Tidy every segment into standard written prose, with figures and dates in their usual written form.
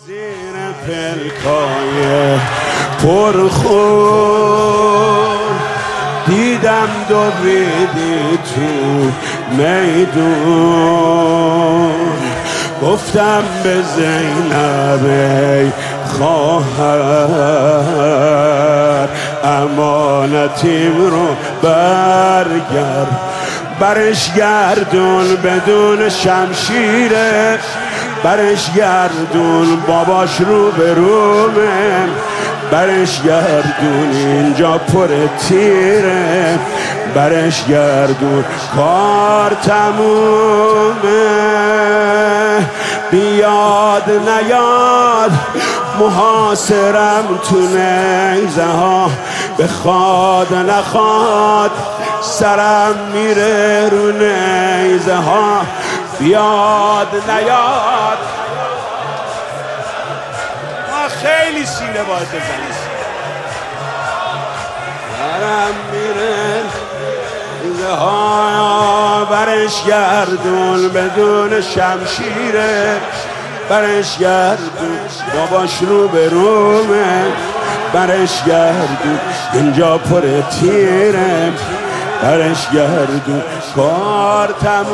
زیر پلکای پرخون دیدم دویدی تو میدون، گفتم به زینب ای خواهر امانتیم رو برش گردون بدون شمشیره، برش گردون باباش رو به رومه، برش گردون اینجا پر تیره، برش گردون کار تمومه. بیاد نیاد محاصرم تو نیزه ها، بخواد نخواد سرم میره رو نیزه ها. بیاد نیاد ما خیلی سینه باید بزنیم، سرم میره نیزه ها، برش گردون بدون شمشیره، برش گردون باباش رو به رومه، برش گردون اینجا پر تیره، برش گردون کار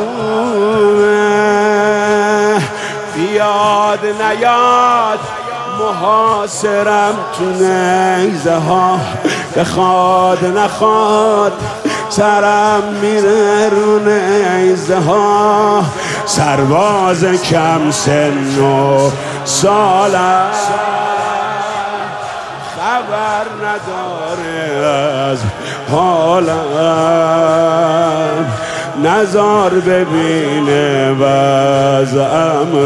تمومه. بیاد نیاد محاصرم تو نیزه ها، بخواد نخواد سرم میره رو نیزه ها. سرباز کم سن و سالم خبر نداره از حالم، نزار ببینه وضعم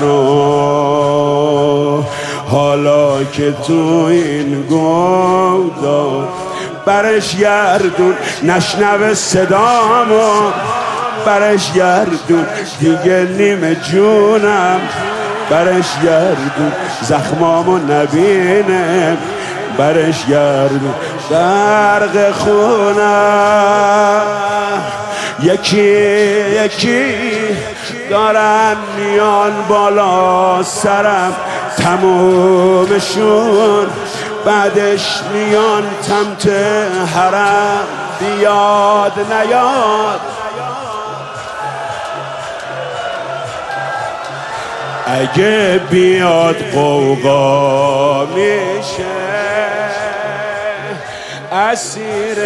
رو حالا که تو این گودا. برش گردون نشنوه صدامو، برش گردون دیگه نیمه جونم، برش گردون زخمامو نبینه، برش گردون غرق خونم. یکی یکی دارن میان بالا سرم، تمومشون بعدش میان سمت حرم. بیاد نیاد اگه بیاد قوقا میشه، اسیر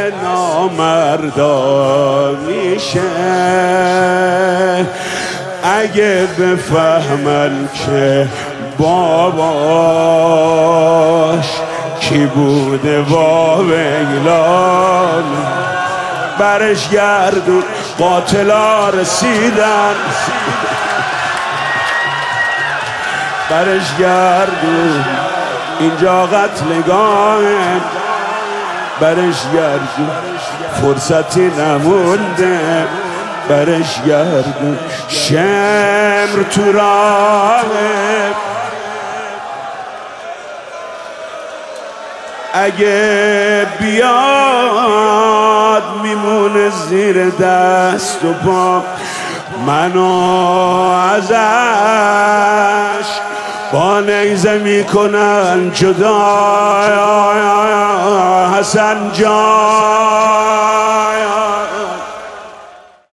نامردا میشه. اگه بفهمن که باباش کی بوده با ویلان، برش گردون قاتلا رسیدن، برش گردون اینجا قتلگاهه، برش گردون فرصتی نمونده، برش گردون شمر تو راهه. اگه بیاد میمونه زیر دست و پا، منو ازش با نیزه میکنن جدا. حسن جان